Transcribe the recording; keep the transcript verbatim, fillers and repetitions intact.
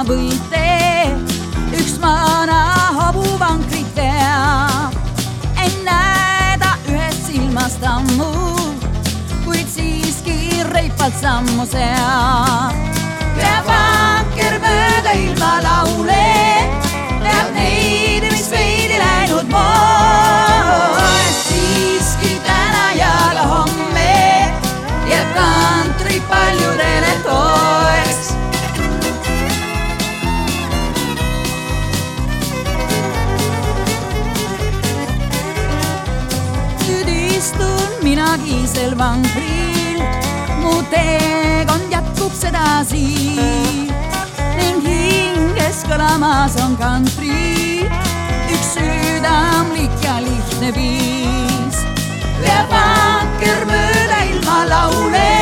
võite, üks vana hobuvankrit veab. Ei näe ta ühest silmast ammu, kuid siiski reipalt sammu seab. Veab vanker mööda ilma laule, veab neid, mis veidi läinud moes. Siiski täna ja ka homme jääb kantri paljudele toeks. Nüüd istun mina kiisel vangril, mu teekond jätkub sedasi ning hinges kõlamas on kantri üks südamlik ja lihtne viis. Veab vanker mööda ilma laule,